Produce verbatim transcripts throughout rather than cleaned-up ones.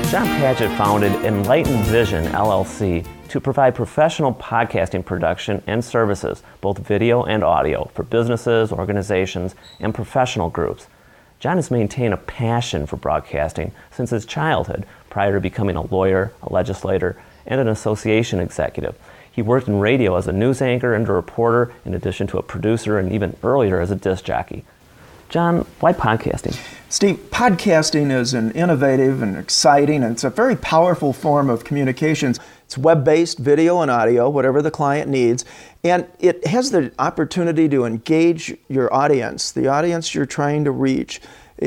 John Padgett founded Enlightened Vision, L L C, to provide professional podcasting production and services, both video and audio, for businesses, organizations, and professional groups. John has maintained a passion for broadcasting since his childhood, prior to becoming a lawyer, a legislator, and an association executive. He worked in radio as a news anchor and a reporter, in addition to a producer and even earlier as a disc jockey. John, why podcasting? Steve, podcasting is an innovative and exciting, and it's a very powerful form of communications. It's web-based, video and audio, whatever the client needs, and it has the opportunity to engage your audience, the audience you're trying to reach,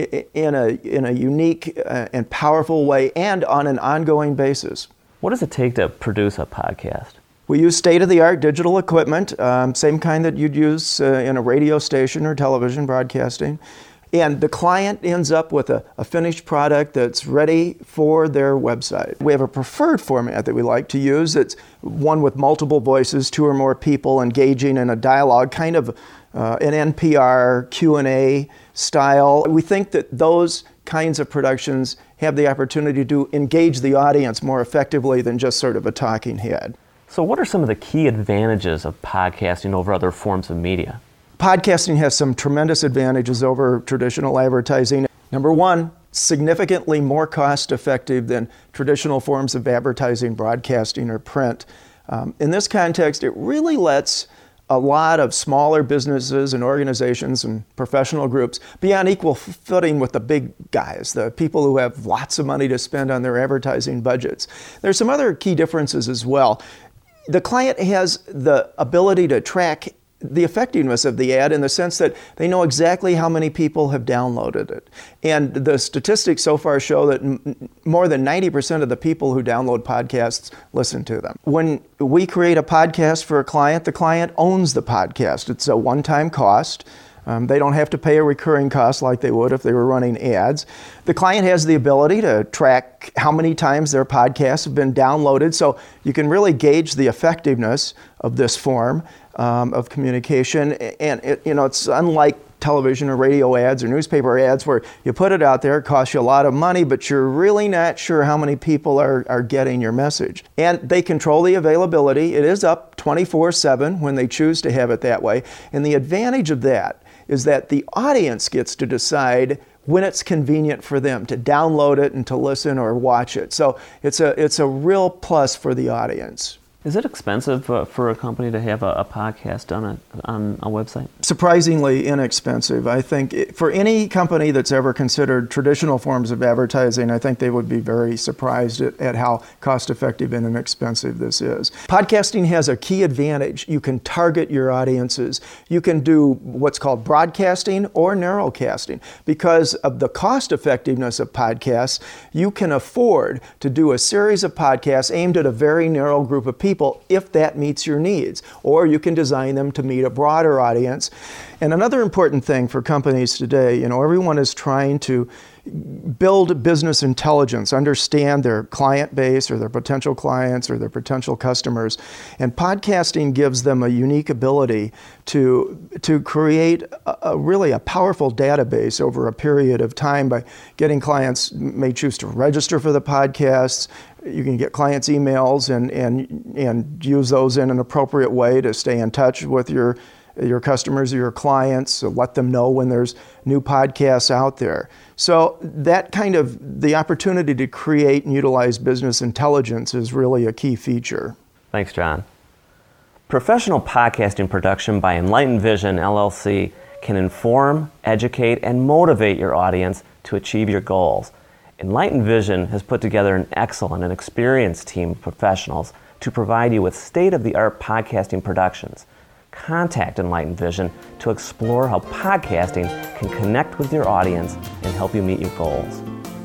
in a, in a unique and powerful way and on an ongoing basis. What does it take to produce a podcast? We use state-of-the-art digital equipment, um, same kind that you'd use uh, in a radio station or television broadcasting. And the client ends up with a, a finished product that's ready for their website. We have a preferred format that we like to use. It's one with multiple voices, two or more people engaging in a dialogue, kind of uh, an N P R Q and A style. We think that those kinds of productions have the opportunity to engage the audience more effectively than just sort of a talking head. So what are some of the key advantages of podcasting over other forms of media? Podcasting has some tremendous advantages over traditional advertising. Number one, significantly more cost-effective than traditional forms of advertising, broadcasting, or print. Um, in this context, it really lets a lot of smaller businesses and organizations and professional groups be on equal footing with the big guys, the people who have lots of money to spend on their advertising budgets. There's some other key differences as well. The client has the ability to track the effectiveness of the ad in the sense that they know exactly how many people have downloaded it. And the statistics so far show that m- more than ninety percent of the people who download podcasts listen to them. When we create a podcast for a client, the client owns the podcast. It's a one-time cost. Um, they don't have to pay a recurring cost like they would if they were running ads. The client has the ability to track how many times their podcasts have been downloaded, so you can really gauge the effectiveness of this form um, of communication. And it, you know, it's unlike television or radio ads or newspaper ads where you put it out there, it costs you a lot of money, but you're really not sure how many people are, are getting your message. And they control the availability. It is up twenty-four seven when they choose to have it that way. And the advantage of that is that the audience gets to decide when it's convenient for them to download it and to listen or watch it. So it's a it's a real plus for the audience. Is it expensive uh, for a company to have a, a podcast on a, on a website? Surprisingly inexpensive. I think it, for any company that's ever considered traditional forms of advertising, I think they would be very surprised at, at how cost-effective and inexpensive this is. Podcasting has a key advantage. You can target your audiences. You can do what's called broadcasting or narrowcasting. Because of the cost-effectiveness of podcasts, you can afford to do a series of podcasts aimed at a very narrow group of people if that meets your needs, or you can design them to meet a broader audience. And another important thing for companies today, you know, everyone is trying to build business intelligence, understand their client base or their potential clients or their potential customers. And podcasting gives them a unique ability to, to create a, a really a powerful database over a period of time by getting clients may choose to register for the podcasts. You can get clients' emails and, and, and use those in an appropriate way to stay in touch with your your customers or your clients, so let them know when there's new podcasts out there. So that kind of, the opportunity to create and utilize business intelligence is really a key feature. Thanks, John. Professional podcasting production by Enlightened Vision, L L C can inform, educate, and motivate your audience to achieve your goals. Enlightened Vision has put together an excellent and experienced team of professionals to provide you with state-of-the-art podcasting productions. Contact Enlightened Vision to explore how podcasting can connect with your audience and help you meet your goals.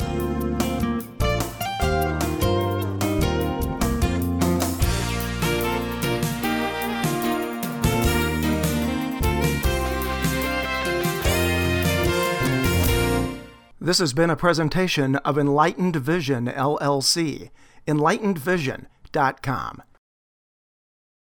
This has been a presentation of Enlightened Vision, L L C, enlightened vision dot com.